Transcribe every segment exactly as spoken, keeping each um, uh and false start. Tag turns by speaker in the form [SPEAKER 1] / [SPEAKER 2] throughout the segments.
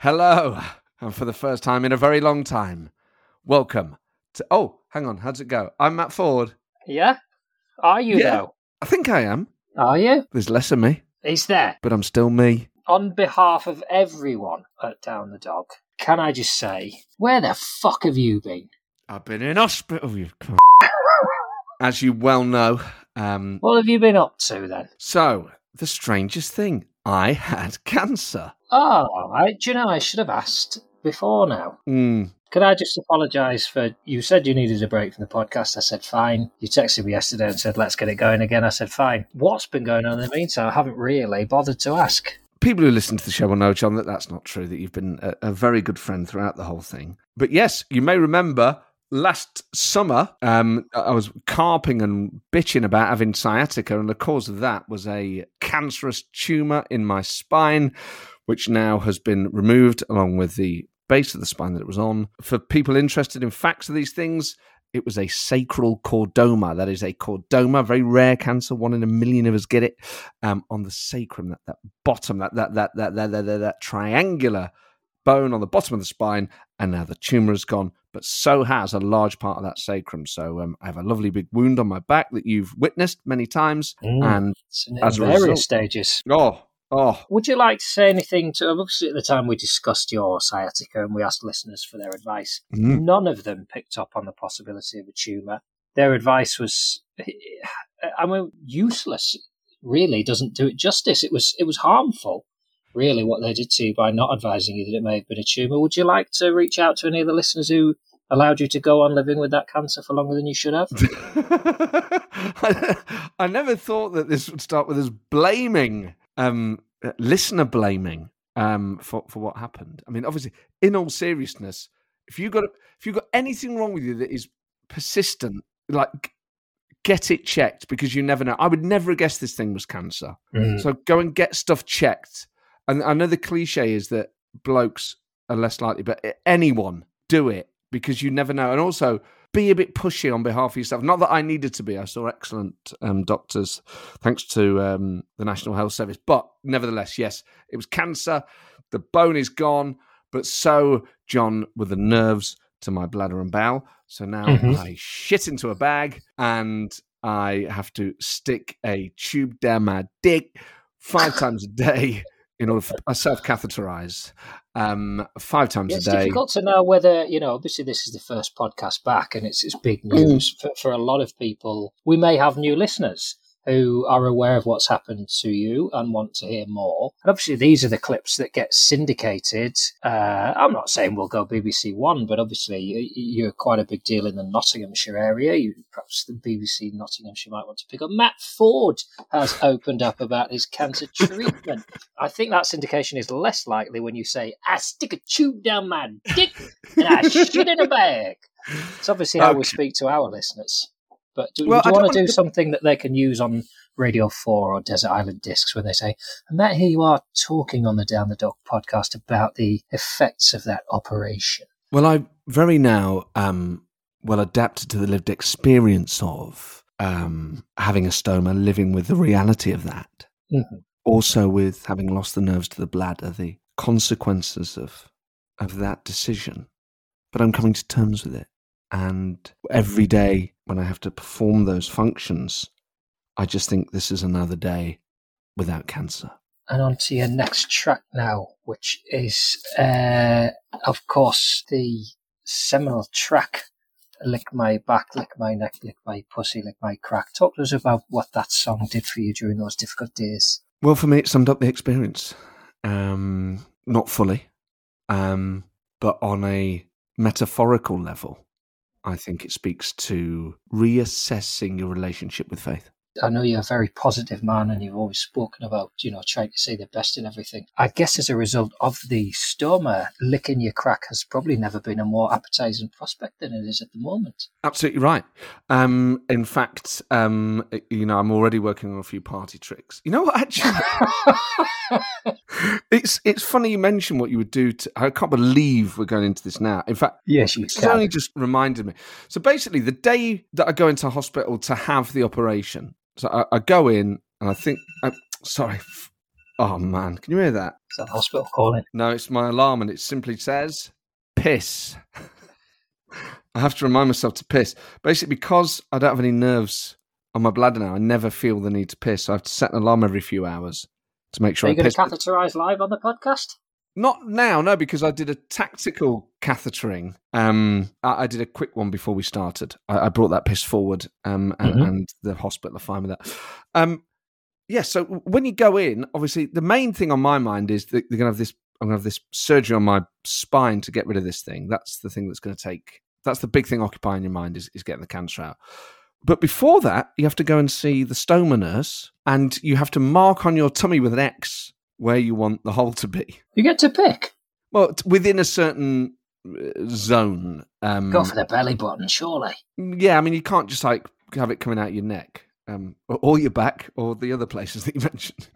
[SPEAKER 1] Hello, and for the first time in a very long time, welcome to... Oh, hang on, how's it go? I'm Matt Ford.
[SPEAKER 2] Yeah? Are you,
[SPEAKER 1] yeah,
[SPEAKER 2] though?
[SPEAKER 1] I think I am.
[SPEAKER 2] Are you?
[SPEAKER 1] There's less of me.
[SPEAKER 2] Is there?
[SPEAKER 1] But I'm still me.
[SPEAKER 2] On behalf of everyone at Down the Dog, can I just say, where the fuck have you been?
[SPEAKER 1] I've been in hospital, you c- As you well know. Um,
[SPEAKER 2] what have you been up to, then?
[SPEAKER 1] So, the strangest thing, I had cancer.
[SPEAKER 2] Oh, I, do you know, I should have asked before now.
[SPEAKER 1] Mm.
[SPEAKER 2] Could I just apologise for, you said you needed a break from the podcast. I said, fine. You texted me yesterday and said, let's get it going again. I said, fine. What's been going on in the meantime? I haven't really bothered to ask.
[SPEAKER 1] People who listen to the show will know, John, that that's not true, that you've been a, a very good friend throughout the whole thing. But yes, you may remember last summer, um, I was carping and bitching about having sciatica, and the cause of that was a cancerous tumour in my spine, which now has been removed along with the base of the spine that it was on. For people interested in facts of these things, it was a sacral chordoma. That is a chordoma, very rare cancer. One in a million of us get it um, on the sacrum, that, that bottom, that that that that that, that that that triangular bone on the bottom of the spine. And now the tumour has gone, but so has a large part of that sacrum. So um, I have a lovely big wound on my back that you've witnessed many times,
[SPEAKER 2] mm,
[SPEAKER 1] and
[SPEAKER 2] in
[SPEAKER 1] as a
[SPEAKER 2] various
[SPEAKER 1] result,
[SPEAKER 2] stages.
[SPEAKER 1] Oh. Oh.
[SPEAKER 2] Would you like to say anything to, obviously at the time we discussed your sciatica and we asked listeners for their advice. Mm. None of them picked up on the possibility of a tumour. Their advice was, I mean, useless, really doesn't do it justice. It was, it was harmful, really, what they did to you by not advising you that it may have been a tumour. Would you like to reach out to any of the listeners who allowed you to go on living with that cancer for longer than you should have?
[SPEAKER 1] I, I never thought that this would start with us blaming Um, listener blaming um, for for what happened. I mean, obviously, in all seriousness, if you got if you got anything wrong with you that is persistent, like get it checked, because you never know. I would never have guessed this thing was cancer. Mm. So go and get stuff checked. And I know the cliche is that blokes are less likely, but anyone, do it, because you never know. And also, be a bit pushy on behalf of yourself. Not that I needed to be. I saw excellent um, doctors, thanks to um, the National Health Service. But nevertheless, yes, it was cancer. The bone is gone. But so, John, were the nerves to my bladder and bowel. So now mm-hmm. I shit into a bag and I have to stick a tube down my dick five times a day in order for I self-catheterize um, five times
[SPEAKER 2] yeah,
[SPEAKER 1] a
[SPEAKER 2] it's
[SPEAKER 1] day.
[SPEAKER 2] It's difficult to know whether, you know, obviously this is the first podcast back and it's, it's big news mm. for, for a lot of people. We may have new listeners who are aware of what's happened to you and want to hear more. And obviously these are the clips that get syndicated. Uh, I'm not saying we'll go B B C One, but obviously you're quite a big deal in the Nottinghamshire area. You, perhaps the B B C Nottinghamshire might want to pick up. Matt Ford has opened up about his cancer treatment. I think that syndication is less likely when you say, I stick a tube down my dick and I shit in a bag. It's obviously how okay. we speak to our listeners. But do, well, do you want to do to... something that they can use on Radio four or Desert Island Discs where they say, Matt, here you are talking on the Down the Dog podcast about the effects of that operation?
[SPEAKER 1] Well, I very now um, well adapted to the lived experience of um, having a stoma, living with the reality of that. Mm-hmm. Also with having lost the nerves to the bladder, the consequences of of that decision. But I'm coming to terms with it. And every day when I have to perform those functions, I just think this is another day without cancer.
[SPEAKER 2] And on to your next track now, which is, uh, of course, the seminal track, Lick My Back, Lick My Neck, Lick My Pussy, Lick My Crack. Talk to us about what that song did for you during those difficult days.
[SPEAKER 1] Well, for me, it summed up the experience. Um, not fully, um, but on a metaphorical level. I think it speaks to reassessing your relationship with faith.
[SPEAKER 2] I know you're a very positive man and you've always spoken about, you know, trying to see the best in everything. I guess as a result of the stoma, licking your crack has probably never been a more appetizing prospect than it is at the moment.
[SPEAKER 1] Absolutely right. Um, in fact, um, you know, I'm already working on a few party tricks. You know what, actually? it's it's funny you mention what you would do. To, I can't believe we're going into this now. In fact,
[SPEAKER 2] yes, you
[SPEAKER 1] it's
[SPEAKER 2] can.
[SPEAKER 1] only just reminded me. So basically, the day that I go into hospital to have the operation, so I, I go in and I think, uh, sorry, Oh, man. Can you hear that?
[SPEAKER 2] Is that the hospital calling?
[SPEAKER 1] No, it's my alarm, and it simply says, piss. I have to remind myself to piss. Basically, because I don't have any nerves on my bladder now, I never feel the need to piss. So I have to set an alarm every few hours to make sure
[SPEAKER 2] Are
[SPEAKER 1] I
[SPEAKER 2] you going
[SPEAKER 1] piss.
[SPEAKER 2] to catheterise live on the podcast?
[SPEAKER 1] Not now, no, because I did a tactical cathetering. Um, I, I did a quick one before we started. I, I brought that piss forward, um, and,
[SPEAKER 2] Mhm.
[SPEAKER 1] and the hospital are fine with that. Um, yeah, so when you go in, obviously, the main thing on my mind is that they're going to have this. I'm going to have this surgery on my spine to get rid of this thing. That's the thing that's going to take. That's the big thing occupying your mind is, is getting the cancer out. But before that, you have to go and see the stoma nurse, and you have to mark on your tummy with an X where you want the hole to be.
[SPEAKER 2] You get to pick.
[SPEAKER 1] Well, t- within a certain uh, zone. Um,
[SPEAKER 2] Go for the belly button, surely.
[SPEAKER 1] yeah, I mean, you can't just like have it coming out your neck, um, or, or your back, or the other places that you mentioned.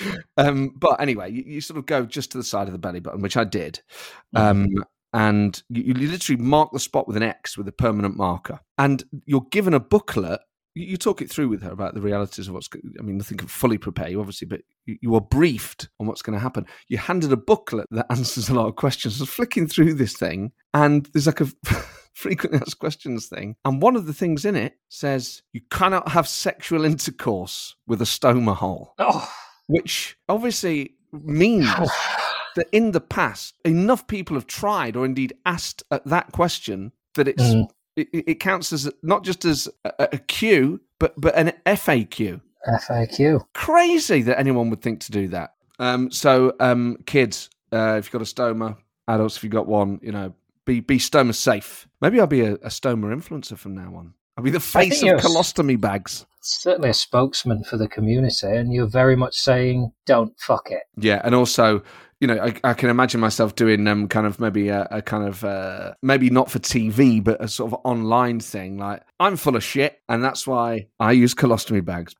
[SPEAKER 1] um, but anyway, you, you sort of go just to the side of the belly button, which I did. Um,
[SPEAKER 2] Mhm.
[SPEAKER 1] and you, you literally mark the spot with an X with a permanent marker. And you're given a booklet. You, you talk it through with her about the realities of what's. I mean, nothing can fully prepare you, obviously, but you, you are briefed on what's going to happen. You're handed a booklet that answers a lot of questions. I was flicking through this thing, and there's like a frequently asked questions thing. And one of the things in it says you cannot have sexual intercourse with a stoma hole,
[SPEAKER 2] Oh.
[SPEAKER 1] which obviously means that in the past, enough people have tried or indeed asked at that question that it's
[SPEAKER 2] Mm.
[SPEAKER 1] it, it counts as not just as a, a Q, but but an F A Q.
[SPEAKER 2] F A Q.
[SPEAKER 1] Crazy that anyone would think to do that. Um, so, um, kids, uh, if you've got a stoma, adults, if you've got one, you know, be be stoma safe. Maybe I'll be a, a stoma influencer from now on. I'll be the face of
[SPEAKER 2] you're-
[SPEAKER 1] colostomy bags.
[SPEAKER 2] Certainly a spokesman for the community, and you're very much saying, don't fuck it.
[SPEAKER 1] Yeah, and also, you know, I, I can imagine myself doing um, kind of maybe a, a kind of, uh, maybe not for T V, but a sort of online thing. Like, I'm full of shit, and that's why I use colostomy bags.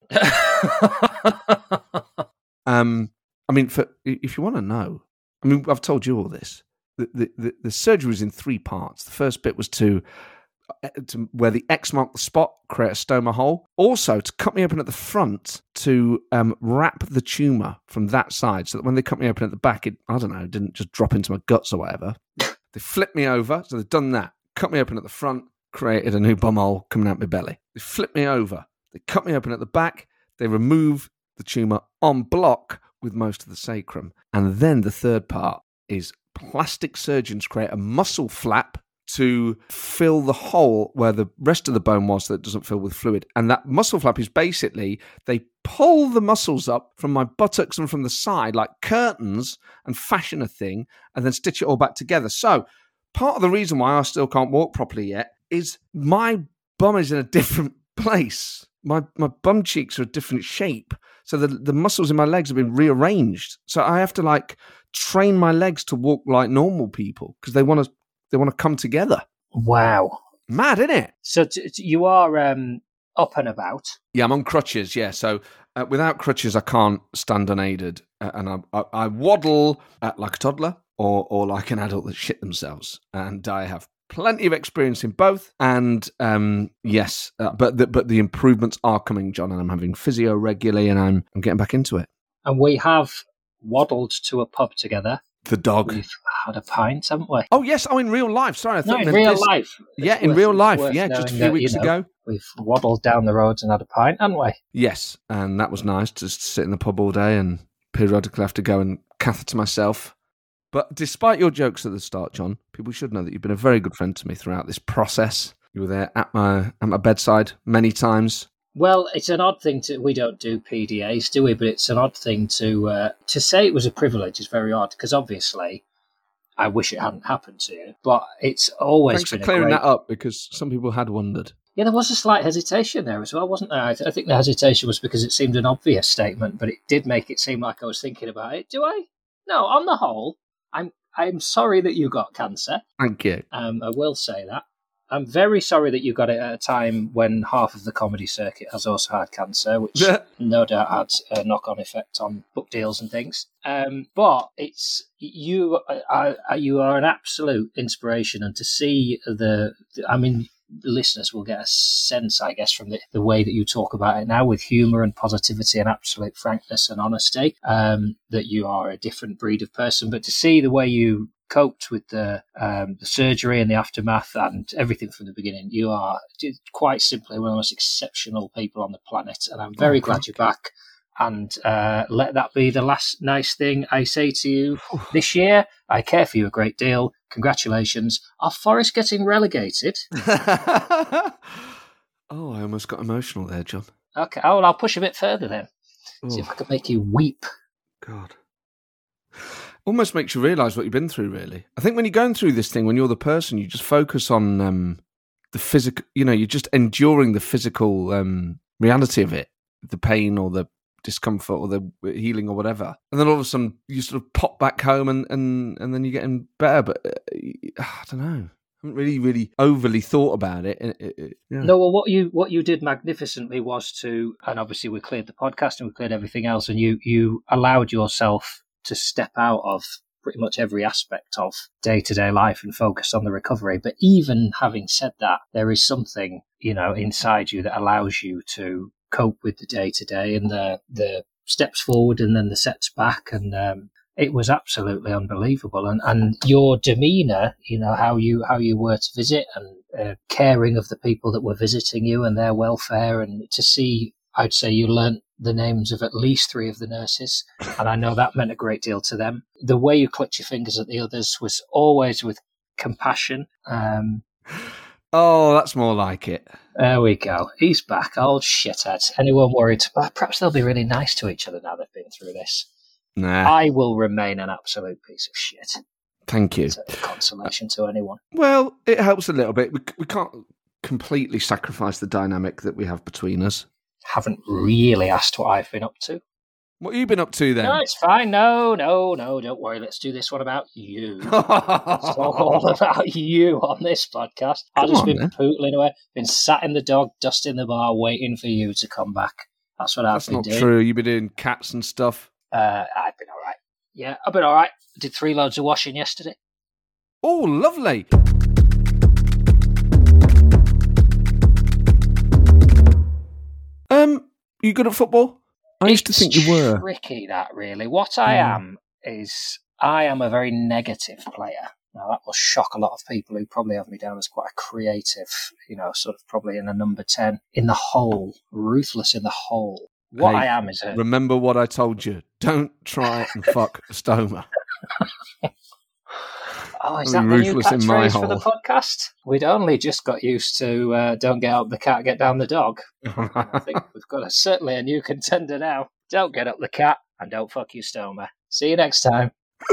[SPEAKER 1] um, I mean, for if you want to know, I mean, I've told you all this. The, the, the, the surgery was in three parts. The first bit was to to where the X marked the spot, create a stoma hole. Also, to cut me open at the front to um, wrap the tumour from that side so that when they cut me open at the back, it, I don't know, didn't just drop into my guts or whatever. They flipped me over, so they've done that. Cut me open at the front, created a new bum hole coming out my belly. They flipped me over. They cut me open at the back. They remove the tumour en bloc with most of the sacrum. And then the third part is plastic surgeons create a muscle flap to fill the hole where the rest of the bone was that doesn't fill with fluid. And that muscle flap is basically, they pull the muscles up from my buttocks and from the side like curtains and fashion a thing and then stitch it all back together. So part of the reason why I still can't walk properly yet is my bum is in a different place. My my bum cheeks are a different shape. So the, the muscles in my legs have been rearranged. So I have to like train my legs to walk like normal people because they want to They want to come together.
[SPEAKER 2] Wow.
[SPEAKER 1] Mad, isn't it?
[SPEAKER 2] So t- t- you are um, up and about.
[SPEAKER 1] Yeah, I'm on crutches, yeah. So uh, without crutches, I can't stand unaided. Uh, and I, I, I waddle uh, like a toddler or, or like an adult that shit themselves. And I have plenty of experience in both. And um, yes, uh, but, the, but the improvements are coming, John. And I'm having physio regularly and I'm, I'm getting back into it.
[SPEAKER 2] And we have waddled to a pub together.
[SPEAKER 1] The dog.
[SPEAKER 2] We've had a pint, haven't we?
[SPEAKER 1] Oh, yes. Oh, in real life. Sorry. I
[SPEAKER 2] No,
[SPEAKER 1] thought you
[SPEAKER 2] in
[SPEAKER 1] meant
[SPEAKER 2] real
[SPEAKER 1] this.
[SPEAKER 2] life.
[SPEAKER 1] Yeah,
[SPEAKER 2] It's
[SPEAKER 1] in
[SPEAKER 2] worth-
[SPEAKER 1] real
[SPEAKER 2] it's
[SPEAKER 1] life.
[SPEAKER 2] worth
[SPEAKER 1] Yeah, just a
[SPEAKER 2] knowing
[SPEAKER 1] few
[SPEAKER 2] that,
[SPEAKER 1] weeks
[SPEAKER 2] you know,
[SPEAKER 1] ago.
[SPEAKER 2] We've waddled down the roads and had a pint, haven't we?
[SPEAKER 1] Yes, and that was nice to sit in the pub all day and periodically have to go and catheter myself. But despite your jokes at the start, John, people should know that you've been a very good friend to me throughout this process. You were there at my at my bedside many times.
[SPEAKER 2] Well, it's an odd thing to. We don't do P D As, do we? But it's an odd thing to uh, to say it was a privilege is very odd because obviously, I wish it hadn't happened to you. But it's always
[SPEAKER 1] Thanks for
[SPEAKER 2] been a
[SPEAKER 1] clearing
[SPEAKER 2] great...
[SPEAKER 1] that up because some people had wondered.
[SPEAKER 2] Yeah, there was a slight hesitation there as well, wasn't there? I, th- I think the hesitation was because it seemed an obvious statement, but it did make it seem like I was thinking about it. Do I? No, on the whole, I'm I'm sorry that you got cancer.
[SPEAKER 1] Thank you.
[SPEAKER 2] Um, I will say that. I'm very sorry that you got it at a time when half of the comedy circuit has also had cancer, which no doubt had a knock-on effect on book deals and things. Um, but it's you. Are, you are an absolute inspiration, and to see the. I mean, listeners will get a sense, I guess, from the, the way that you talk about it now with humour and positivity and absolute frankness and honesty, um, that you are a different breed of person. But to see the way you coped with the, um, the surgery and the aftermath and everything from the beginning, you are quite simply one of the most exceptional people on the planet. And I'm very oh, glad you're back. And uh, let that be the last nice thing I say to you this year. I care for you a great deal. Congratulations. Are Forest getting relegated?
[SPEAKER 1] Oh, I almost got emotional there, John.
[SPEAKER 2] Okay. Oh, well, I'll push a bit further then.
[SPEAKER 1] Oh.
[SPEAKER 2] See if I can make you weep.
[SPEAKER 1] God. Almost makes you realise what you've been through, really. I think when you're going through this thing, when you're the person, you just focus on um, the physical, you know, you're just enduring the physical um, reality of it, the pain or the discomfort or the healing or whatever, and then all of a sudden you sort of pop back home and and, and then you're getting better. But uh, I don't know, I haven't really really overly thought about it. it, it yeah.
[SPEAKER 2] No, well, what you what you did magnificently was to, and obviously we cleared the podcast and we cleared everything else, and you you allowed yourself to step out of pretty much every aspect of day-to-day life and focus on the recovery. But even having said that, there is something, you know, inside you that allows you to cope with the day-to-day and the the steps forward and then the sets back. And um, it was absolutely unbelievable. And and your demeanour, you know, how you how you were to visit and uh, caring of the people that were visiting you and their welfare, and to see, I'd say you learnt the names of at least three of the nurses, and I know that meant a great deal to them. The way you clutch your fingers at the others was always with compassion. Um,
[SPEAKER 1] oh, that's more like it.
[SPEAKER 2] There we go. He's back. Old shithead. Anyone worried? Perhaps they'll be really nice to each other now they've been through this.
[SPEAKER 1] Nah.
[SPEAKER 2] I will remain an absolute piece of shit.
[SPEAKER 1] Thank you.
[SPEAKER 2] It's a consolation to anyone.
[SPEAKER 1] Well, it helps a little bit. We, we can't completely sacrifice the dynamic that we have between us.
[SPEAKER 2] Haven't really asked what I've been up to.
[SPEAKER 1] What have you been up to then?
[SPEAKER 2] No, it's fine. No, no, no, don't worry. Let's do this one about you. It's all about you on this podcast. I've just been then. pootling away, been sat in the dog, dusting the bar, waiting for you to come back. That's what I've
[SPEAKER 1] That's
[SPEAKER 2] been doing.
[SPEAKER 1] That's not true. You've been doing cats and stuff.
[SPEAKER 2] Uh, I've been all right. Yeah, I've been all right. I did three loads of washing yesterday.
[SPEAKER 1] Oh, lovely. Um, you good at football? I used to think you were.
[SPEAKER 2] Tricky, that really. What I mm. am is I am a very negative player. Now that will shock a lot of people who probably have me down as quite a creative, you know, sort of probably in a number ten in the hole, ruthless in the hole. What
[SPEAKER 1] hey,
[SPEAKER 2] I am is a...
[SPEAKER 1] Remember what I told you. Don't try and fuck Stoma.
[SPEAKER 2] Oh, is that the new catchphrase for the podcast? We'd only just got used to uh, don't get up the cat, get down the dog. I think we've got a, certainly a new contender now. Don't get up the cat and don't fuck you, Stoma. See you next time.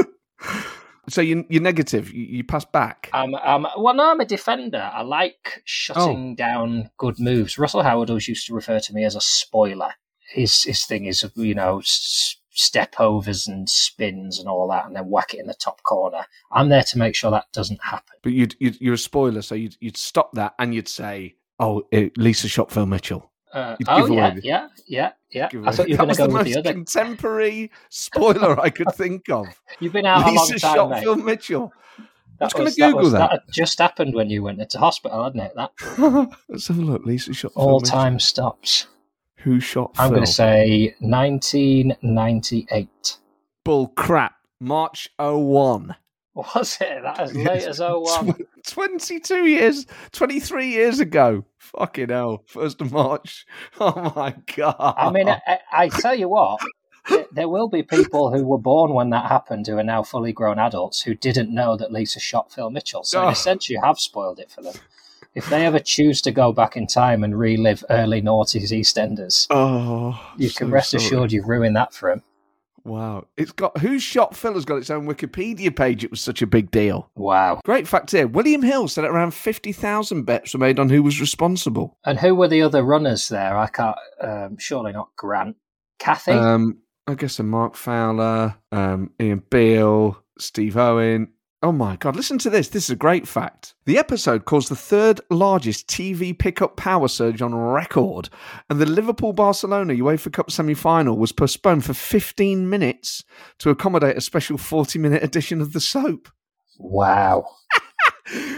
[SPEAKER 1] So you, you're negative. You, you pass back.
[SPEAKER 2] Um, um, well, no, I'm a defender. I like shutting oh. down good moves. Russell Howard always used to refer to me as a spoiler. His his thing is, you know, s- step overs and spins and all that, and then whack it in the top corner. I'm there to make sure that doesn't happen.
[SPEAKER 1] But you'd, you'd, you're a spoiler, so you'd, you'd stop that and you'd say, oh, it, Lisa shot Phil Mitchell.
[SPEAKER 2] Uh, oh, yeah, the, yeah, yeah, yeah. I thought you were going to go
[SPEAKER 1] the
[SPEAKER 2] with the other.
[SPEAKER 1] Contemporary spoiler I could think of.
[SPEAKER 2] You've been out
[SPEAKER 1] Lisa
[SPEAKER 2] a long time,
[SPEAKER 1] shot
[SPEAKER 2] mate.
[SPEAKER 1] Phil Mitchell. I was, was going to
[SPEAKER 2] Google
[SPEAKER 1] that. Was,
[SPEAKER 2] that.
[SPEAKER 1] that
[SPEAKER 2] just happened when you went into hospital, hadn't it? That.
[SPEAKER 1] Let's have a look. Lisa shot Phil
[SPEAKER 2] All
[SPEAKER 1] Mitchell.
[SPEAKER 2] time stops.
[SPEAKER 1] Who shot Phil?
[SPEAKER 2] I'm going to say nineteen ninety-eight.
[SPEAKER 1] Bull crap. March oh one.
[SPEAKER 2] Was it? That as late as oh one?
[SPEAKER 1] twenty-two years, twenty-three years ago. Fucking hell. first of March. Oh my God.
[SPEAKER 2] I mean, I, I tell you what, there will be people who were born when that happened who are now fully grown adults who didn't know that Lisa shot Phil Mitchell. So in a sense, you have spoiled it for them. If they ever choose to go back in time and relive early noughties EastEnders,
[SPEAKER 1] oh,
[SPEAKER 2] you
[SPEAKER 1] so
[SPEAKER 2] can rest
[SPEAKER 1] sorry.
[SPEAKER 2] assured you've ruined that for him.
[SPEAKER 1] Wow. It's got Who Shot Phil has got its own Wikipedia page. It was such a big deal.
[SPEAKER 2] Wow.
[SPEAKER 1] Great fact here. William Hill said around fifty thousand bets were made on who was responsible.
[SPEAKER 2] And who were the other runners there? I can't, um, surely not Grant. Kathy?
[SPEAKER 1] Um, I guess a Mark Fowler, um, Ian Beale, Steve Owen. Oh my God, listen to this. This is a great fact. The episode caused the third largest T V pickup power surge on record, and the Liverpool-Barcelona UEFA Cup semi-final was postponed for fifteen minutes to accommodate a special forty-minute edition of the soap.
[SPEAKER 2] Wow.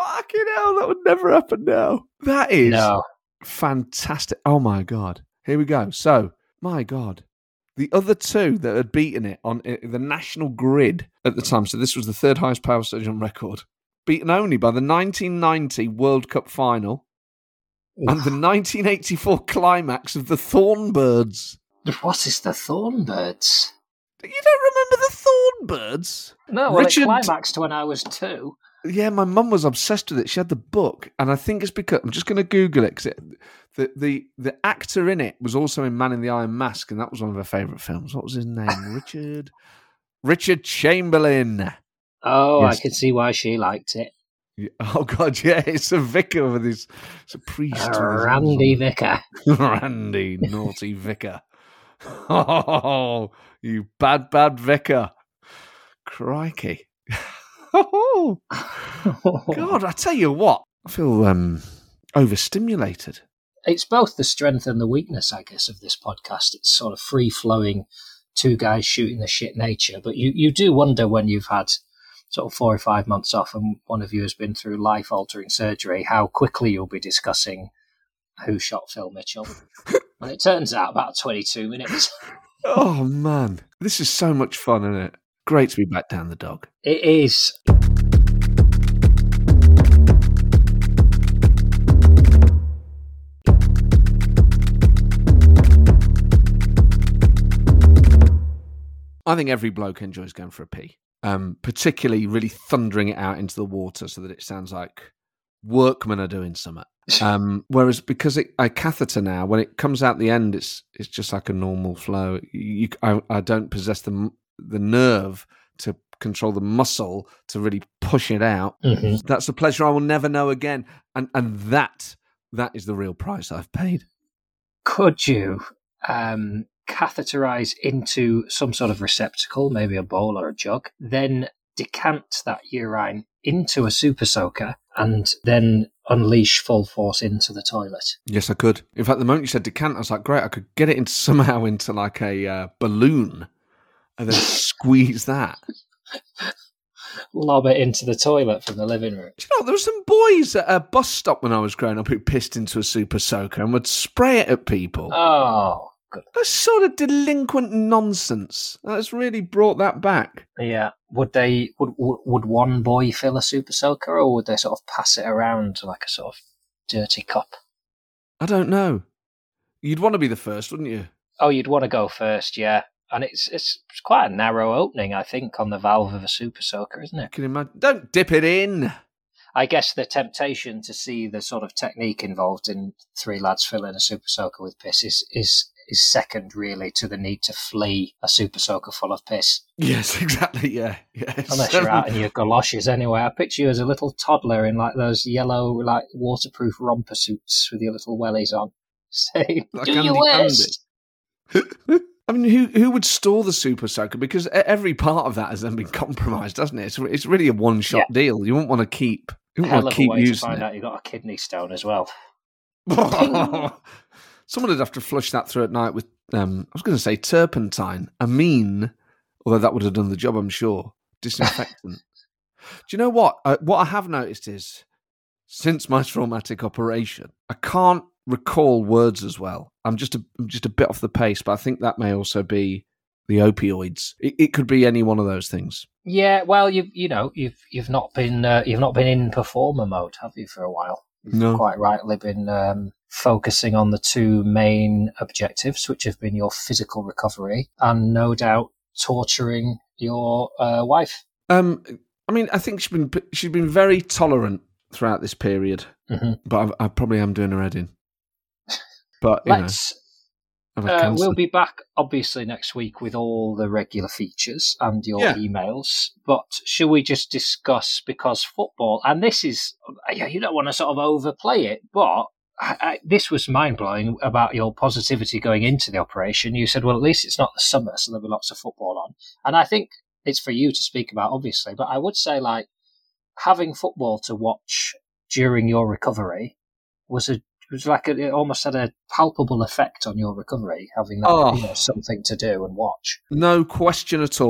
[SPEAKER 1] Fucking hell, that would never happen now. That is
[SPEAKER 2] No.
[SPEAKER 1] fantastic. Oh my God. Here we go. So, my God. The other two that had beaten it on uh, the national grid at the time, so this was the third highest power surge on record, beaten only by the nineteen ninety World Cup final Oof. and the nineteen eighty-four climax of the Thornbirds.
[SPEAKER 2] What is the Thornbirds?
[SPEAKER 1] You don't remember the Thornbirds?
[SPEAKER 2] No, well, Richard... it climaxed when I was two.
[SPEAKER 1] Yeah, my mum was obsessed with it. She had the book, and I think it's because I'm just going to Google it because the the the actor in it was also in Man in the Iron Mask, and that was one of her favourite films. What was his name? Richard Richard Chamberlain.
[SPEAKER 2] Oh, yes. I can see why she liked it.
[SPEAKER 1] Yeah. Oh God, yeah, it's a vicar with his, it's a priest,
[SPEAKER 2] a Randy vicar,
[SPEAKER 1] Randy naughty vicar. Oh, you bad bad vicar! Crikey. Oh, God, I tell you what, I feel um, overstimulated.
[SPEAKER 2] It's both the strength and the weakness, I guess, of this podcast. It's sort of free-flowing, two guys shooting the shit nature, but you, you do wonder when you've had sort of four or five months off and one of you has been through life-altering surgery, how quickly you'll be discussing who shot Phil Mitchell. And it turns out about twenty-two minutes.
[SPEAKER 1] Oh, man. This is so much fun, isn't it? Great to be back down the dog.
[SPEAKER 2] It is.
[SPEAKER 1] I think every bloke enjoys going for a pee, um, particularly really thundering it out into the water so that it sounds like workmen are doing something. Um, whereas because it, a catheter now, when it comes out the end, it's it's just like a normal flow. You, I, I don't possess the the nerve to control the muscle to really push it out.
[SPEAKER 2] Mm-hmm.
[SPEAKER 1] That's a pleasure I will never know again, and and that that is the real price I've paid.
[SPEAKER 2] Could you um, catheterize into some sort of receptacle, maybe a bowl or a jug, then decant that urine into a super soaker, and then unleash full force into the toilet?
[SPEAKER 1] Yes, I could. In fact, the moment you said decant, I was like, great, I could get it into somehow into like a uh, balloon, and then squeeze that.
[SPEAKER 2] Lob it into the toilet from the living room.
[SPEAKER 1] Do you know, there were some boys at a bus stop when I was growing up who pissed into a super soaker and would spray it at people.
[SPEAKER 2] Oh, good.
[SPEAKER 1] That's sort of delinquent nonsense. That's really brought that back.
[SPEAKER 2] Yeah. Would they? Would would one boy fill a super soaker, or would they sort of pass it around like a sort of dirty cup?
[SPEAKER 1] I don't know. You'd want to be the first, wouldn't you?
[SPEAKER 2] Oh, you'd want to go first, yeah. And it's it's quite a narrow opening, I think, on the valve of a super soaker, isn't it?
[SPEAKER 1] Can you imagine? Don't dip it in.
[SPEAKER 2] I guess the temptation to see the sort of technique involved in three lads filling a super soaker with piss is is, is second, really, to the need to flee a super soaker full of piss.
[SPEAKER 1] Yes, exactly, yeah. Yes.
[SPEAKER 2] Unless you're out in your galoshes anyway. I picture you as a little toddler in like those yellow, like waterproof romper suits with your little wellies on. Saying, like do Andy your worst.
[SPEAKER 1] I mean, who who would store the super soaker? Because every part of that has then been compromised, hasn't it? It's, it's really a one-shot yeah. deal. You won't want to keep, you won't
[SPEAKER 2] Hell
[SPEAKER 1] want to
[SPEAKER 2] of
[SPEAKER 1] keep
[SPEAKER 2] a way
[SPEAKER 1] using
[SPEAKER 2] to find
[SPEAKER 1] it.
[SPEAKER 2] out you've got a kidney stone as well.
[SPEAKER 1] Someone would have to flush that through at night with, um, I was going to say turpentine, amine, although that would have done the job, I'm sure, disinfectant. Do you know what? Uh, what I have noticed is, since my traumatic operation, I can't recall words as well. I'm just a I'm just a bit off the pace, but I think that may also be the opioids. It, it could be any one of those things.
[SPEAKER 2] Yeah, well, you you know you've you've not been uh, you've not been in performer mode, have you, for a while? You've
[SPEAKER 1] no,
[SPEAKER 2] quite rightly been um, focusing on the two main objectives, which have been your physical recovery and no doubt torturing your uh, wife.
[SPEAKER 1] Um, I mean, I think she's been she's been very tolerant throughout this period,
[SPEAKER 2] mm-hmm.
[SPEAKER 1] but I, I probably am doing her head in. But you
[SPEAKER 2] Let's.
[SPEAKER 1] know,
[SPEAKER 2] uh, we'll be back, obviously, next week with all the regular features and your
[SPEAKER 1] yeah.
[SPEAKER 2] emails. But should we just discuss, because football, and this is, you don't want to sort of overplay it, but I, I, this was mind-blowing about your positivity going into the operation. You said, well, at least it's not the summer, so there'll be lots of football on. And I think it's for you to speak about, obviously, but I would say, like, having football to watch during your recovery was a It was like a, it almost had a palpable effect on your recovery, having that,
[SPEAKER 1] oh,
[SPEAKER 2] you know, something to do and watch.
[SPEAKER 1] No question at all.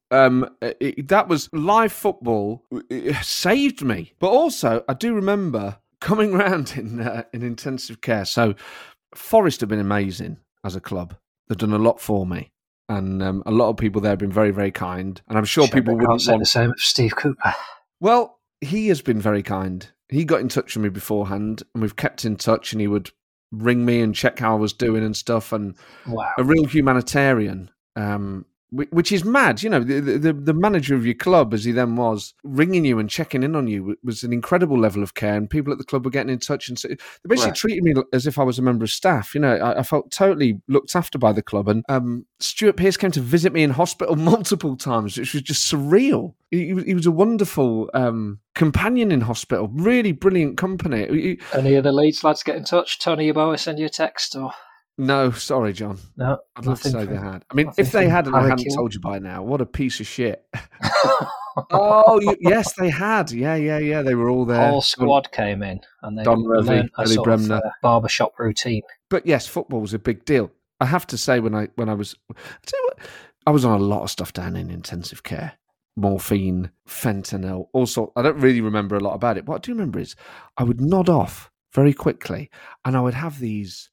[SPEAKER 1] Um, it, that was live football. It saved me. But also, I do remember coming round in uh, in intensive care. So, Forest have been amazing as a club. They've done a lot for me, and um, a lot of people there have been very, very kind. And I'm sure
[SPEAKER 2] Sure,
[SPEAKER 1] people
[SPEAKER 2] I can't
[SPEAKER 1] wouldn't
[SPEAKER 2] say
[SPEAKER 1] want
[SPEAKER 2] the same of Steve Cooper.
[SPEAKER 1] Well, he has been very kind. He got in touch with me beforehand, and we've kept in touch. And he would ring me and check how I was doing and stuff. And
[SPEAKER 2] Wow.
[SPEAKER 1] a real humanitarian. Um, which is mad, you know. The, the the manager of your club, as he then was, ringing you and checking in on you was an incredible level of care. And people at the club were getting in touch, and so they basically
[SPEAKER 2] Right.
[SPEAKER 1] treated me as if I was a member of staff. You know, I, I felt totally looked after by the club. And um, Stuart Pearce came to visit me in hospital multiple times, which was just surreal. He, he was a wonderful um, companion in hospital. Really brilliant company. He,
[SPEAKER 2] Any of the Leeds lads get in touch? Tony Yeboah send you a text or?
[SPEAKER 1] No, sorry, John.
[SPEAKER 2] No,
[SPEAKER 1] I'd love to say
[SPEAKER 2] from,
[SPEAKER 1] they had. I mean, if they had and I hadn't
[SPEAKER 2] Harry
[SPEAKER 1] told you by now, what a piece of shit. oh, you, yes, they had. Yeah, yeah, yeah. They were all there.
[SPEAKER 2] Whole squad came in and they
[SPEAKER 1] Don Revie,
[SPEAKER 2] learned a
[SPEAKER 1] Billy
[SPEAKER 2] sort of
[SPEAKER 1] Bremner.
[SPEAKER 2] uh, barbershop routine.
[SPEAKER 1] But yes, football was a big deal. I have to say, when I when I was, I tell you what, I was on a lot of stuff down in intensive care. Morphine, fentanyl, also. I don't really remember a lot about it. What I do remember is I would nod off very quickly, and I would have these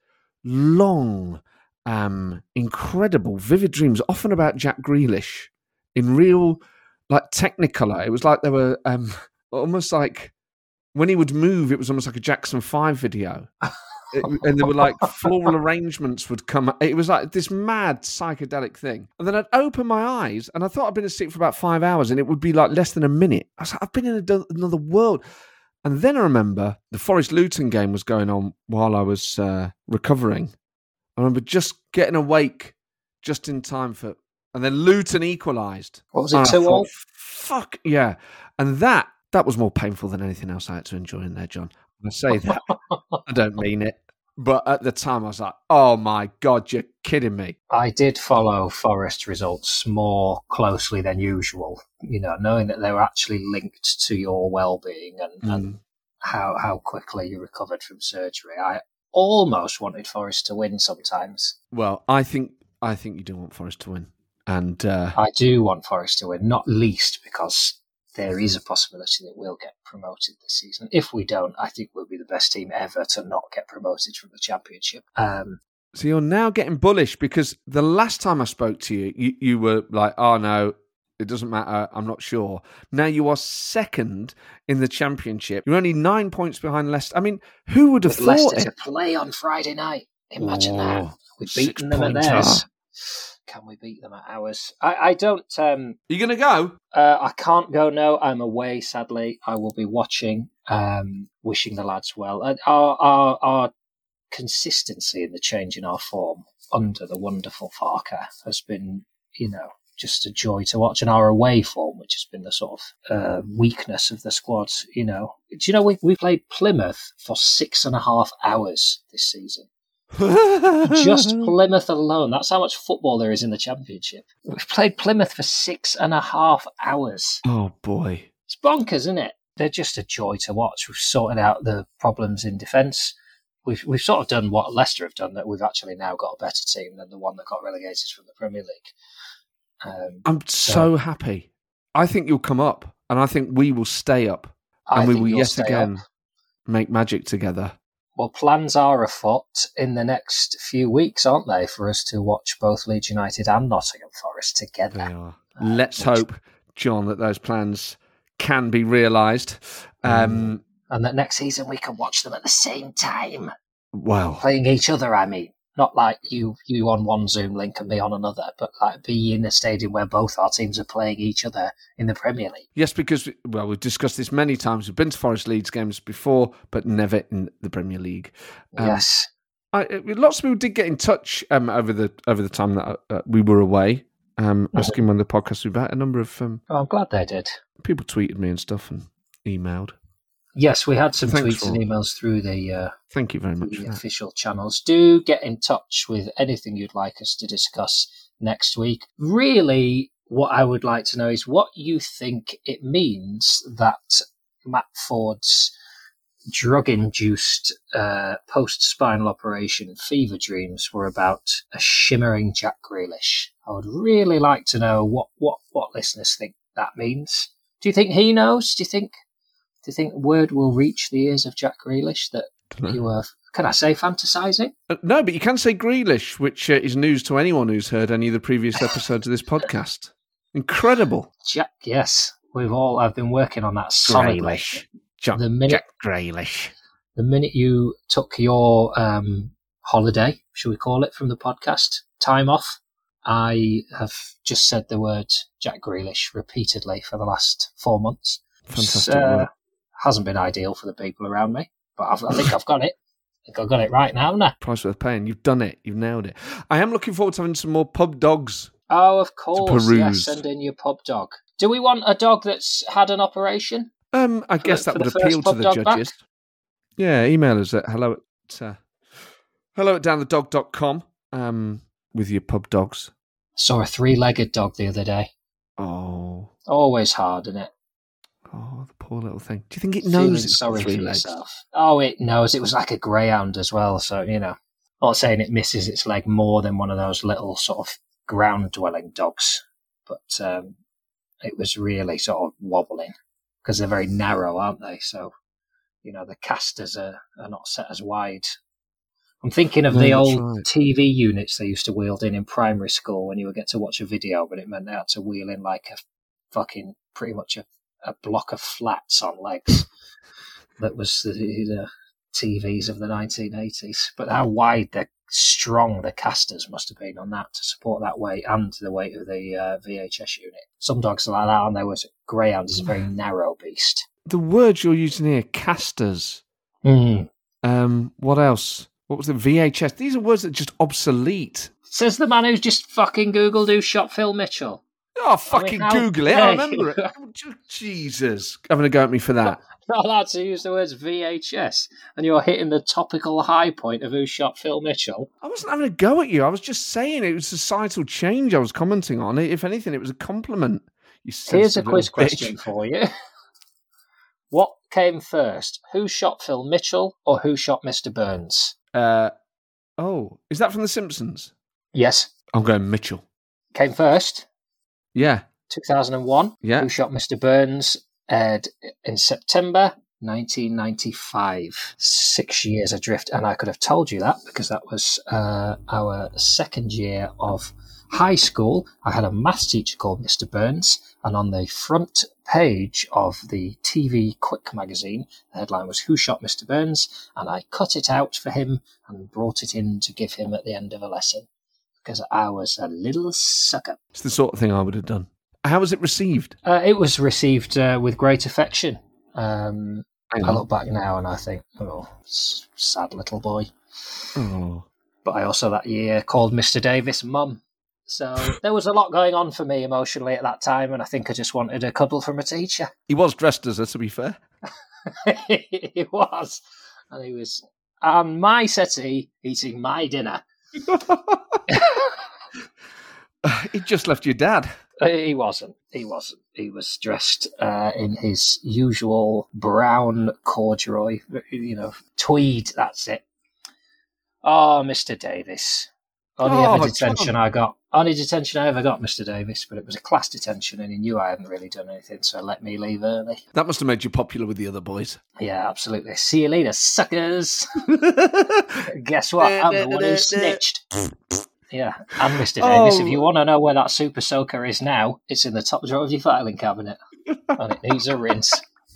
[SPEAKER 1] long, um, incredible, vivid dreams, often about Jack Grealish, in real, like, Technicolor. It was like they were um, almost like when he would move, it was almost like a Jackson five video. It, and there were like floral arrangements would come. It was like this mad psychedelic thing. And then I'd open my eyes, and I thought I'd been asleep for about five hours, and it would be like less than a minute. I was like, I've been in a, another world. And then I remember the Forest Luton game was going on while I was uh, recovering. I remember just getting awake just in time for, and then Luton equalised.
[SPEAKER 2] What was it, two all?
[SPEAKER 1] Fuck yeah! And that that was more painful than anything else I had to enjoy in there, John. I say that, I don't mean it. But at the time, I was like, oh my God, you're kidding me.
[SPEAKER 2] I did follow Forest results more closely than usual, you know, knowing that they were actually linked to your well-being and, mm. and how, how quickly you recovered from surgery. I almost wanted Forest to win sometimes.
[SPEAKER 1] Well, I think I think you do want Forest to win. And uh...
[SPEAKER 2] I do want Forest to win, not least because there is a possibility that we'll get promoted this season. If we don't, I think we'll be the best team ever to not get promoted from the Championship. Um,
[SPEAKER 1] so you're now getting bullish, because the last time I spoke to you, you, you were like, oh no, it doesn't matter, I'm not sure. Now you are second in the Championship. You're only nine points behind Leicester. I mean, who would have
[SPEAKER 2] With
[SPEAKER 1] thought
[SPEAKER 2] Leicester
[SPEAKER 1] it?
[SPEAKER 2] to play on Friday night. Imagine
[SPEAKER 1] oh,
[SPEAKER 2] that. We've beaten them at theirs. Can we beat them at ours? I, I don't... Um,
[SPEAKER 1] Are you going to go?
[SPEAKER 2] Uh, I can't go, no. I'm away, sadly. I will be watching, um, wishing the lads well. And our, our, our consistency in the change in our form under the wonderful Farker has been, you know, just a joy to watch. And our away form, which has been the sort of uh, weakness of the squad, you know. Do you know, we, we played Plymouth for six and a half hours this season. Just Plymouth alone. That's how much football there is in the Championship. We've played Plymouth for six and a half hours.
[SPEAKER 1] Oh, boy.
[SPEAKER 2] It's bonkers, isn't it? They're just a joy to watch. We've sorted out the problems in defence. We've we've sort of done what Leicester have done, that we've actually now got a better team than the one that got relegated from the Premier League. Um,
[SPEAKER 1] I'm so, so happy. I think you'll come up, and I think we will stay up, and
[SPEAKER 2] I
[SPEAKER 1] we
[SPEAKER 2] think
[SPEAKER 1] will
[SPEAKER 2] you'll
[SPEAKER 1] yet
[SPEAKER 2] stay
[SPEAKER 1] again
[SPEAKER 2] up.
[SPEAKER 1] make magic together.
[SPEAKER 2] Well, plans are afoot in the next few weeks, aren't they, for us to watch both Leeds United and Nottingham Forest together.
[SPEAKER 1] They are. Uh, Let's hope, John, that those plans can be realised. Um,
[SPEAKER 2] and that next season we can watch them at the same time.
[SPEAKER 1] Well,
[SPEAKER 2] playing each other, I mean. Not like you you on one Zoom link and me on another, but like be in a stadium where both our teams are playing each other in the Premier League.
[SPEAKER 1] Yes, because, well, we've discussed this many times. We've been to Forest Leeds games before, but never in the Premier League.
[SPEAKER 2] Um, yes.
[SPEAKER 1] I, lots of people did get in touch um, over the over the time that uh, we were away, um, mm-hmm. asking when the podcast was about. A number of um,
[SPEAKER 2] oh, I'm glad they did.
[SPEAKER 1] People tweeted me and stuff and emailed.
[SPEAKER 2] Yes, we had some
[SPEAKER 1] Thanks
[SPEAKER 2] tweets
[SPEAKER 1] for,
[SPEAKER 2] and emails through the, uh,
[SPEAKER 1] thank you very much
[SPEAKER 2] the
[SPEAKER 1] for that.
[SPEAKER 2] official channels. Do get in touch with anything you'd like us to discuss next week. Really, what I would like to know is what you think it means that Matt Ford's drug-induced uh, post-spinal operation fever dreams were about a shimmering Jack Grealish. I would really like to know what, what, what listeners think that means. Do you think he knows? Do you think do you think word will reach the ears of Jack Grealish that you were, can I say, fantasising?
[SPEAKER 1] Uh, no, but you can say Grealish, which uh, is news to anyone who's heard any of the previous episodes of this podcast. Incredible.
[SPEAKER 2] Jack, yes. We've all, I've been working on that solidly.
[SPEAKER 1] Grealish. Jack,
[SPEAKER 2] the minute,
[SPEAKER 1] Jack Grealish.
[SPEAKER 2] The minute you took your um, holiday, should we call it, from the podcast, time off, I have just said the word Jack Grealish repeatedly for the last four months.
[SPEAKER 1] Fantastic.
[SPEAKER 2] Uh, hasn't been ideal for the people around me, but I've, I think I've got it. I think I've got it right now, haven't I?
[SPEAKER 1] Price worth paying. You've done it. You've nailed it. I am looking forward to having some more pub dogs.
[SPEAKER 2] Oh, of course. Yes, send in your pub dog. Do we want a dog that's had an operation?
[SPEAKER 1] Um, I guess
[SPEAKER 2] the,
[SPEAKER 1] that would
[SPEAKER 2] the
[SPEAKER 1] appeal to the judges.
[SPEAKER 2] Back?
[SPEAKER 1] Yeah, email us at hello at uh, hello at down the dog dot com um, with your pub dogs.
[SPEAKER 2] Saw a three-legged dog the other day.
[SPEAKER 1] Oh,
[SPEAKER 2] always hard, isn't it?
[SPEAKER 1] Oh, the poor little thing. Do you think it knows
[SPEAKER 2] Feeling
[SPEAKER 1] it's
[SPEAKER 2] sorry
[SPEAKER 1] got three
[SPEAKER 2] for
[SPEAKER 1] legs?
[SPEAKER 2] yourself. Oh, it knows. It was like a greyhound as well. So you know, not saying it misses its leg more than one of those little sort of ground-dwelling dogs, but um, it was really sort of wobbling because they're very narrow, aren't they? So, you know, the casters are, are not set as wide. I'm thinking of
[SPEAKER 1] No,
[SPEAKER 2] the
[SPEAKER 1] that's
[SPEAKER 2] old
[SPEAKER 1] right.
[SPEAKER 2] T V units they used to wheel in in primary school when you would get to watch a video, but it meant they had to wheel in like a fucking, pretty much a, a block of flats on legs. That was the, the T Vs of the nineteen eighties. But how wide, the strong the casters must have been on that to support that weight and the weight of the uh, V H S unit. Some dogs are like that, aren't they? Whereas greyhound is a very narrow beast.
[SPEAKER 1] The words you're using here, casters.
[SPEAKER 2] Mm.
[SPEAKER 1] Um, what else? What was the V H S? These are words that are just obsolete.
[SPEAKER 2] Says the man who's just fucking Googled who shot Phil Mitchell.
[SPEAKER 1] Oh, fucking
[SPEAKER 2] how
[SPEAKER 1] Google it. I
[SPEAKER 2] dare
[SPEAKER 1] remember it. Oh, Jesus. Having a go at me for that.
[SPEAKER 2] Not allowed to use the words V H S, and you're hitting the topical high point of who shot Phil Mitchell.
[SPEAKER 1] I wasn't having a go at you. I was just saying it was societal change I was commenting on. If anything, it was a compliment. You
[SPEAKER 2] Here's a
[SPEAKER 1] sensitive
[SPEAKER 2] quiz
[SPEAKER 1] little bitch.
[SPEAKER 2] question for you. What came first? Who shot Phil Mitchell or who shot Mister Burns?
[SPEAKER 1] Uh, oh, is that from The Simpsons?
[SPEAKER 2] Yes.
[SPEAKER 1] I'm going Mitchell.
[SPEAKER 2] Came first.
[SPEAKER 1] Yeah.
[SPEAKER 2] two thousand one.
[SPEAKER 1] Yeah.
[SPEAKER 2] Who Shot Mister Burns aired in September nineteen ninety-five. Six years adrift, and I could have told you that because that was uh, our second year of high school. I had a maths teacher called Mister Burns, and on the front page of the T V Quick magazine, the headline was Who Shot Mister Burns, and I cut it out for him and brought it in to give him at the end of a lesson because I was a little sucker.
[SPEAKER 1] It's the sort of thing I would have done. How was it received?
[SPEAKER 2] Uh, it was received uh, with great affection. Um,
[SPEAKER 1] Hang
[SPEAKER 2] I
[SPEAKER 1] on.
[SPEAKER 2] look back now and I think, oh, s- sad little boy.
[SPEAKER 1] Oh.
[SPEAKER 2] But I also that year called Mister Davis mum. So there was a lot going on for me emotionally at that time, and I think I just wanted a cuddle from a teacher.
[SPEAKER 1] He was dressed as her, to be fair.
[SPEAKER 2] He was. And he was on my settee eating my dinner.
[SPEAKER 1] He just left your dad.
[SPEAKER 2] He wasn't. He wasn't. He was dressed uh, in his usual brown corduroy, you know, tweed, that's it. Oh, Mister Davis. Only
[SPEAKER 1] Oh,
[SPEAKER 2] ever detention
[SPEAKER 1] John.
[SPEAKER 2] I got. Only detention I ever got, Mister Davis, but it was a class detention and he knew I hadn't really done anything, so let me leave early.
[SPEAKER 1] That must have made you popular with the other boys.
[SPEAKER 2] Yeah, absolutely. See you later, suckers. Guess what? I'm the one who snitched. Yeah, and Mister Davis,
[SPEAKER 1] Oh.
[SPEAKER 2] if you want to know where that Super Soaker is now, it's in the top drawer of your filing cabinet. And it needs a rinse.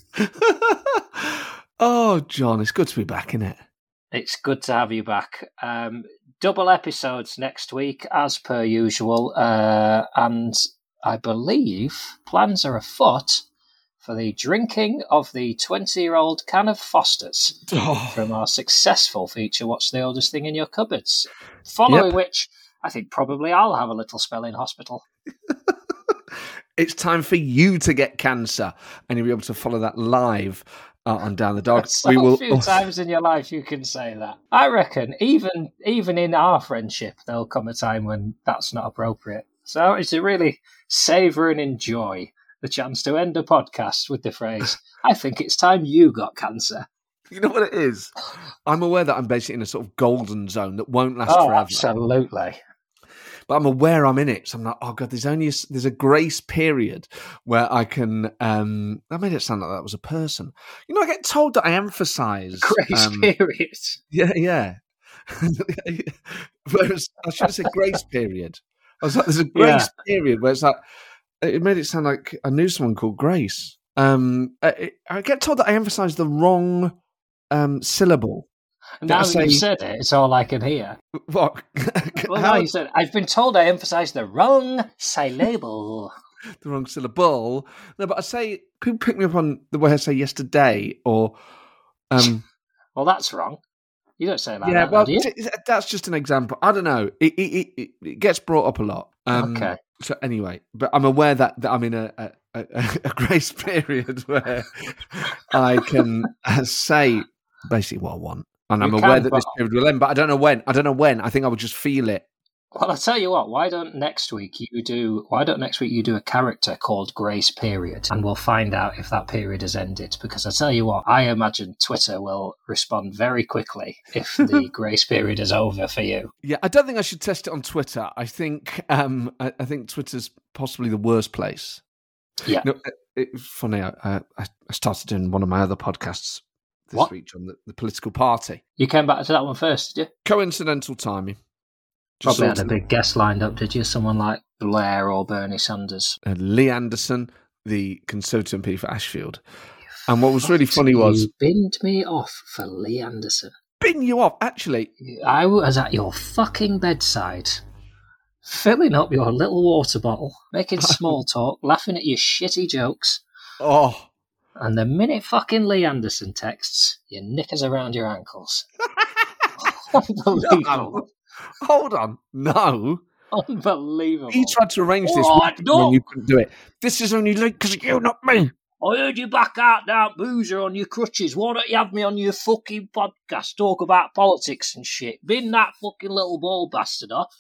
[SPEAKER 1] Oh, John, it's good to be back, isn't it?
[SPEAKER 2] It's good to have you back. Um, double episodes next week, as per usual. Uh, and I believe plans are afoot for the drinking of the twenty-year-old can of Foster's
[SPEAKER 1] Oh.
[SPEAKER 2] from our successful feature, What's the Oldest Thing in Your Cupboards? Following
[SPEAKER 1] Yep.
[SPEAKER 2] which, I think probably I'll have a little spell in hospital.
[SPEAKER 1] It's time for you to get cancer, and you'll be able to follow that live uh, on Down the Dog.
[SPEAKER 2] So
[SPEAKER 1] we will.
[SPEAKER 2] few times in your life you can say that. I reckon even even in our friendship, there'll come a time when that's not appropriate. So it's to really savour and enjoy the chance to end a podcast with the phrase, I think it's time you got cancer.
[SPEAKER 1] You know what it is? I'm aware that I'm basically in a sort of golden zone that won't last
[SPEAKER 2] Oh,
[SPEAKER 1] forever.
[SPEAKER 2] absolutely.
[SPEAKER 1] But I'm aware I'm in it. So I'm like, oh, God, there's only a, there's a grace period where I can... Um, that made it sound like that was a person. You know, I get told that I emphasise...
[SPEAKER 2] Grace
[SPEAKER 1] um,
[SPEAKER 2] period.
[SPEAKER 1] Yeah, yeah. Whereas I should have said grace period. I was like, there's a grace
[SPEAKER 2] Yeah.
[SPEAKER 1] period where it's like... It made it sound like I knew someone called Grace. Um, I, I get told that I emphasise the wrong um, syllable.
[SPEAKER 2] Now
[SPEAKER 1] Did I
[SPEAKER 2] that you've
[SPEAKER 1] say-
[SPEAKER 2] said it, it's all I can hear.
[SPEAKER 1] What?
[SPEAKER 2] Well,
[SPEAKER 1] How-
[SPEAKER 2] no, you said, I've been told I emphasise the wrong syllable.
[SPEAKER 1] the wrong syllable. No, but I say people pick me up on the way I say yesterday or um
[SPEAKER 2] Well, that's wrong. You don't say like
[SPEAKER 1] yeah,
[SPEAKER 2] that,
[SPEAKER 1] well
[SPEAKER 2] do you?
[SPEAKER 1] t- that's just an example. I don't know. It it, it, it gets brought up a lot. Um,
[SPEAKER 2] Okay.
[SPEAKER 1] So anyway, but I'm aware that, that I'm in a, a, a, a grace period where I can uh, say basically what I want. And I'm
[SPEAKER 2] You
[SPEAKER 1] aware
[SPEAKER 2] can,
[SPEAKER 1] that this
[SPEAKER 2] but-
[SPEAKER 1] period will end, but I don't know when. I don't know when. I think I will just feel it.
[SPEAKER 2] Well, I'll tell you what, why don't next week you do why don't next week you do a character called Grace Period, and we'll find out if that period has ended, because I tell you what, I imagine Twitter will respond very quickly if the grace period is over for you.
[SPEAKER 1] Yeah, I don't think I should test it on Twitter. I think um, I, I think Twitter's possibly the worst place.
[SPEAKER 2] Yeah.
[SPEAKER 1] No, it, it's funny. I, I, I started doing one of my other podcasts this
[SPEAKER 2] What?
[SPEAKER 1] week on the, the political party.
[SPEAKER 2] You came back to that one first, did you?
[SPEAKER 1] Coincidental timing. Just
[SPEAKER 2] Probably had
[SPEAKER 1] sort
[SPEAKER 2] a
[SPEAKER 1] of-
[SPEAKER 2] big guest lined up, did you? Someone like Blair or Bernie Sanders.
[SPEAKER 1] uh, Lee Anderson, the Conservative M P for Ashfield. And what was really funny was
[SPEAKER 2] You binned me off for Lee Anderson.
[SPEAKER 1] bin you off. Actually,
[SPEAKER 2] I was at your fucking bedside, filling up your little water bottle, making small talk, laughing at your shitty jokes,
[SPEAKER 1] oh,
[SPEAKER 2] and the minute fucking Lee Anderson texts, your knickers around your ankles. Unbelievable.
[SPEAKER 1] no. Hold on, no.
[SPEAKER 2] Unbelievable.
[SPEAKER 1] He tried to arrange this
[SPEAKER 2] Oh,
[SPEAKER 1] with you
[SPEAKER 2] no.
[SPEAKER 1] when you couldn't do it. This is only late because of you, not me.
[SPEAKER 2] I heard you back out now, boozer, on your crutches. Why don't you have me on your fucking podcast, talk about politics and shit? Bin that fucking little ball bastard off.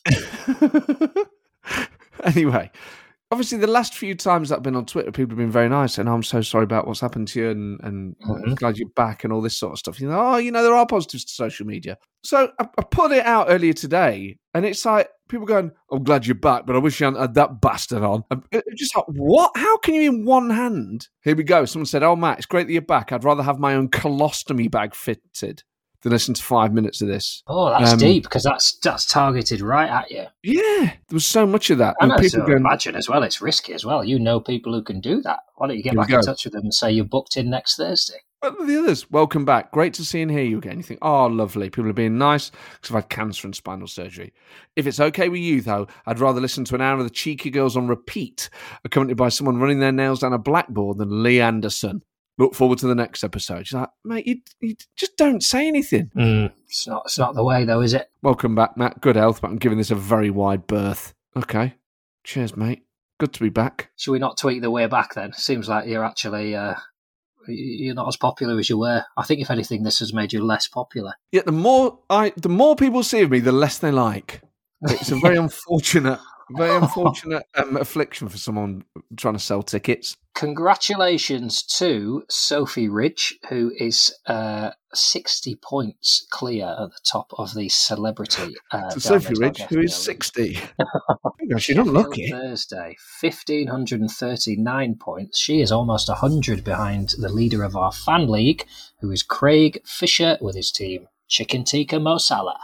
[SPEAKER 1] Anyway, obviously, the last few times that I've been on Twitter, people have been very nice, and I'm so sorry about what's happened to you, and, and I'm
[SPEAKER 2] Mhm.
[SPEAKER 1] glad you're back, and all this sort of stuff. You know, oh, you know, there are positives to social media. So I, I put it out earlier today, and it's like people going, "I'm glad you're back, but I wish you hadn't had that bastard on." And it- it's just like, what? How can you, in one hand? Here we go. Someone said, "Oh, Matt, it's great that you're back. I'd rather have my own colostomy bag fitted than listen to five minutes of this."
[SPEAKER 2] Oh, that's
[SPEAKER 1] Um,
[SPEAKER 2] deep, because that's that's targeted right at you.
[SPEAKER 1] Yeah, there was so much of that.
[SPEAKER 2] And
[SPEAKER 1] And
[SPEAKER 2] I
[SPEAKER 1] people
[SPEAKER 2] so
[SPEAKER 1] going,
[SPEAKER 2] imagine as well, it's risky as well. You know people who can do that. Why don't you get
[SPEAKER 1] Here we
[SPEAKER 2] back in
[SPEAKER 1] go.
[SPEAKER 2] touch with them and say you're booked in next Thursday?
[SPEAKER 1] What are the others? Welcome back. Great to see and hear you again. You think, oh, lovely. People are being nice because I've had cancer and spinal surgery. If it's okay with you, though, I'd rather listen to an hour of the Cheeky Girls on repeat, accompanied by someone running their nails down a blackboard, than Lee Anderson. Look forward to the next episode. She's like, mate, you, you just don't say anything.
[SPEAKER 2] It's not. It's not the way, though, is it?
[SPEAKER 1] Welcome back, Matt. Good health, but I'm giving this a very wide berth. Okay. Cheers, mate. Good to be back.
[SPEAKER 2] Should we not tweak the way back then? Seems like you're actually uh, you're not as popular as you were. I think, if anything, this has made you less popular.
[SPEAKER 1] Yeah, the more I, the more people see of me, the less they like. It's a very unfortunate, very unfortunate um, affliction for someone trying to sell tickets.
[SPEAKER 2] Congratulations to Sophie Ridge, who is uh, sixty points clear at the top of the celebrity. Uh,
[SPEAKER 1] To Sophie
[SPEAKER 2] Downloads
[SPEAKER 1] Ridge,
[SPEAKER 2] Podcast
[SPEAKER 1] who is
[SPEAKER 2] League.
[SPEAKER 1] sixty. She don't look it.
[SPEAKER 2] Thursday, fifteen thirty-nine points. She is almost one hundred behind the leader of our fan league, who is Craig Fisher with his team, Chicken Tikka Mo Salah.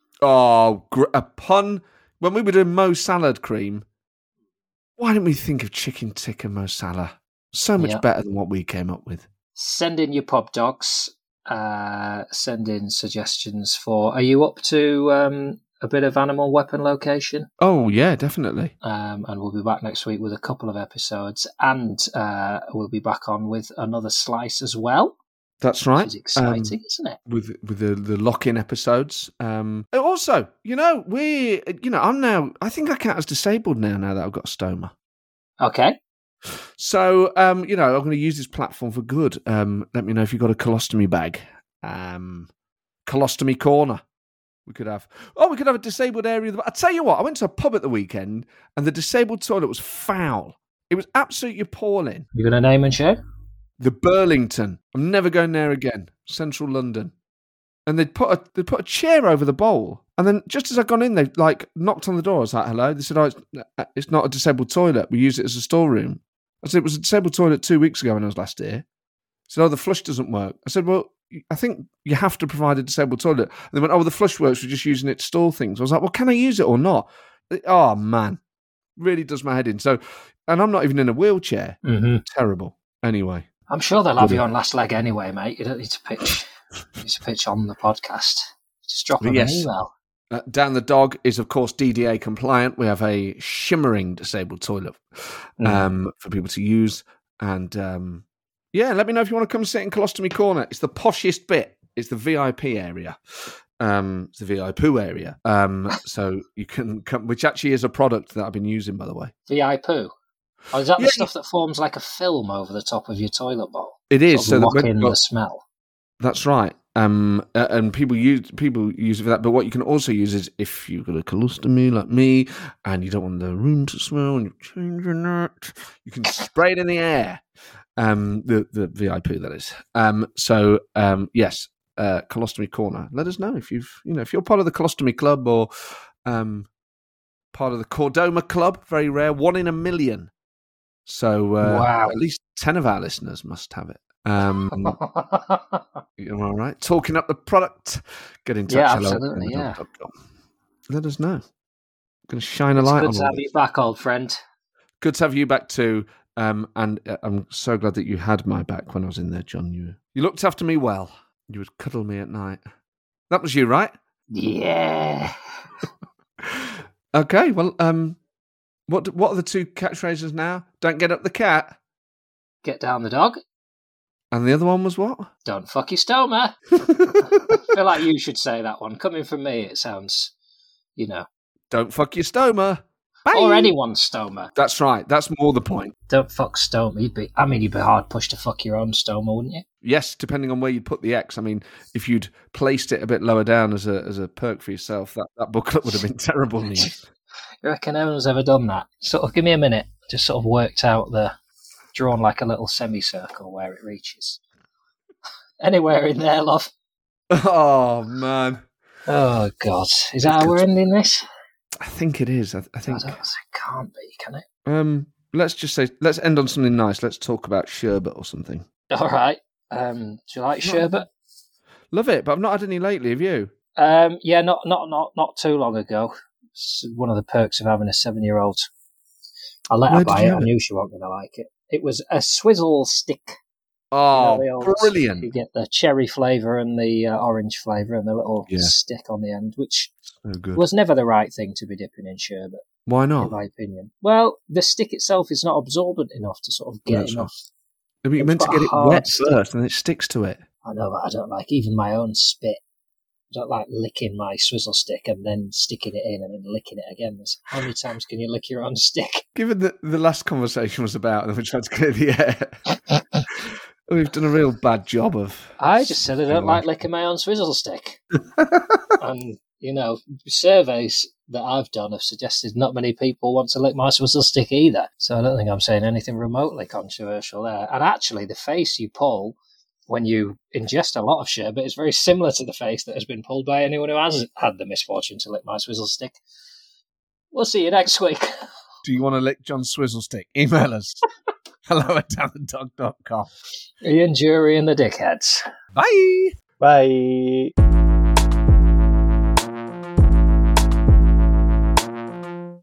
[SPEAKER 1] Oh, gr- a pun. When we were doing Mo salad cream, why didn't we think of chicken tikka Mo Salah? So much
[SPEAKER 2] Yeah.
[SPEAKER 1] better than what we came up with.
[SPEAKER 2] Send in your pub dogs. Uh, send in suggestions for. Are you up to um, a bit of animal weapon location?
[SPEAKER 1] Oh, yeah, definitely.
[SPEAKER 2] Um, and we'll be back next week with a couple of episodes, and uh, we'll be back on with another slice as well.
[SPEAKER 1] That's right.
[SPEAKER 2] Which is exciting,
[SPEAKER 1] Um,
[SPEAKER 2] isn't it?
[SPEAKER 1] with with the, the lock-in episodes. Um, also, you know, we, you know, I'm now, I think I count as disabled now, now that I've got a stoma.
[SPEAKER 2] Okay.
[SPEAKER 1] So, um, you know, I'm going to use this platform for good. Um, let me know if you've got a colostomy bag. Um, colostomy corner. We could have, oh, we could have a disabled area. I tell you what, I went to a pub at the weekend and the disabled toilet was foul. It was absolutely appalling.
[SPEAKER 2] You going to name and share?
[SPEAKER 1] The Burlington. I'm never going there again. central London. And they'd put a they put a chair over the bowl, and then just as I'd gone in, they like knocked on the door. I was like, "Hello." They said, "Oh, it's, it's not a disabled toilet. We use it as a storeroom." I said, "It was a disabled toilet two weeks ago when I was last here." They said, "Oh, the flush doesn't work." I said, "Well, I think you have to provide a disabled toilet." And they went, "Oh, well, the flush works. We're just using it to store things." I was like, "Well, can I use it or not?" Oh man, really does my head in. So, and I'm not even in a wheelchair.
[SPEAKER 2] Mm-hmm.
[SPEAKER 1] Terrible. Anyway,
[SPEAKER 2] I'm sure they'll have you on last leg anyway, mate. You don't need to pitch. You need to pitch on the podcast. Just drop them
[SPEAKER 1] yes.
[SPEAKER 2] an email.
[SPEAKER 1] Uh, Dan the dog is, of course, D D A compliant. We have a shimmering disabled toilet um, mm. for people to use. And um, yeah, let me know if you want to come sit in Colostomy Corner. It's the poshest bit. It's the V I P area. Um, it's the V I Poo area. Um, so you can come, which actually is a product that I've been using, by the way.
[SPEAKER 2] V I Poo? Oh, is that
[SPEAKER 1] yeah.
[SPEAKER 2] the stuff that forms like a film over the top of your toilet bowl?
[SPEAKER 1] It is.
[SPEAKER 2] Sort of
[SPEAKER 1] so
[SPEAKER 2] lock
[SPEAKER 1] that
[SPEAKER 2] in
[SPEAKER 1] well,
[SPEAKER 2] the smell.
[SPEAKER 1] That's right. Um, uh, and people use people use it for that. But what you can also use is if you've got a colostomy like me and you don't want the room to smell and you're changing it, you can spray it in the air. Um, the the V I P that is. Um, so um, yes, uh, Colostomy Corner. Let us know if you've you know if you're part of the Colostomy Club or um, part of the Chordoma Club. Very rare, one in a million. So uh,
[SPEAKER 2] wow.
[SPEAKER 1] At least ten of our listeners must have it. Um, you're all right. Talking up the product. Get in touch.
[SPEAKER 2] Yeah, absolutely. Yeah.
[SPEAKER 1] Let us know. I'm going to shine a
[SPEAKER 2] it's
[SPEAKER 1] light
[SPEAKER 2] good
[SPEAKER 1] on
[SPEAKER 2] to
[SPEAKER 1] all
[SPEAKER 2] have
[SPEAKER 1] this.
[SPEAKER 2] you back, old friend.
[SPEAKER 1] Good to have you back too. Um, and uh, I'm so glad that you had my back when I was in there, John. You you looked after me well. You would cuddle me at night. That was you, right?
[SPEAKER 2] Yeah.
[SPEAKER 1] Okay. Well, um, what what are the two catchphrases now? Don't get up the cat.
[SPEAKER 2] Get down the dog.
[SPEAKER 1] And the other one was what?
[SPEAKER 2] Don't fuck your stoma. I feel like you should say that one. Coming from me, it sounds, you know.
[SPEAKER 1] Don't fuck your stoma. Bye.
[SPEAKER 2] Or anyone's stoma.
[SPEAKER 1] That's right. That's more the point.
[SPEAKER 2] Don't fuck stoma. You'd be, I mean, you'd be hard pushed to fuck your own stoma, wouldn't you?
[SPEAKER 1] Yes, depending on where you put the X. I mean, if you'd placed it a bit lower down as a as a perk for yourself, that, that booklet would have been terrible news.
[SPEAKER 2] You reckon no one's ever done that? Sort of, give me a minute. Just sort of worked out the... drawn like a little semicircle where it reaches. Anywhere in there, love.
[SPEAKER 1] Oh, man.
[SPEAKER 2] Oh, God. Is that how we're ending this?
[SPEAKER 1] I think it is. I, I think...
[SPEAKER 2] I don't, it can't be, can it?
[SPEAKER 1] Um, let's just say, let's end on something nice. Let's talk about sherbet or something.
[SPEAKER 2] All right. Um, do you like sherbet?
[SPEAKER 1] Love it, but I've not had any lately. Have you?
[SPEAKER 2] Um, yeah, not not not not too long ago. It's one of the perks of having a seven-year-old. I let her buy it. I knew she wasn't going to like it. It was a swizzle stick.
[SPEAKER 1] Oh,
[SPEAKER 2] you know,
[SPEAKER 1] brilliant.
[SPEAKER 2] You get the cherry flavour and the uh, orange flavour and the little
[SPEAKER 1] yeah.
[SPEAKER 2] stick on the end, which
[SPEAKER 1] so good.
[SPEAKER 2] was never the right thing to be dipping in sherbet.
[SPEAKER 1] Why not?
[SPEAKER 2] In my opinion. Well, the stick itself is not absorbent enough to sort of get
[SPEAKER 1] That's
[SPEAKER 2] enough.
[SPEAKER 1] Right. I mean, you're meant to get it wet stick. first and it sticks to it.
[SPEAKER 2] I know, but I don't like even my own spit. I don't like licking my swizzle stick and then sticking it in and then licking it again. How many times can you lick your own stick?
[SPEAKER 1] Given that the last conversation was about and we tried to clear the air, we've done a real bad job of...
[SPEAKER 2] I just said I don't like licking my own swizzle stick. And, you know, surveys that I've done have suggested not many people want to lick my swizzle stick either. So I don't think I'm saying anything remotely controversial there. And actually, the face you pull... when you ingest a lot of sherbet, it's very similar to the face that has been pulled by anyone who has had the misfortune to lick my swizzle stick. We'll see you next week.
[SPEAKER 1] Do you want to lick John's swizzle stick? Email us. Hello at dan the dog dot com.
[SPEAKER 2] Ian Jury and the Dickheads.
[SPEAKER 1] Bye.
[SPEAKER 3] Bye.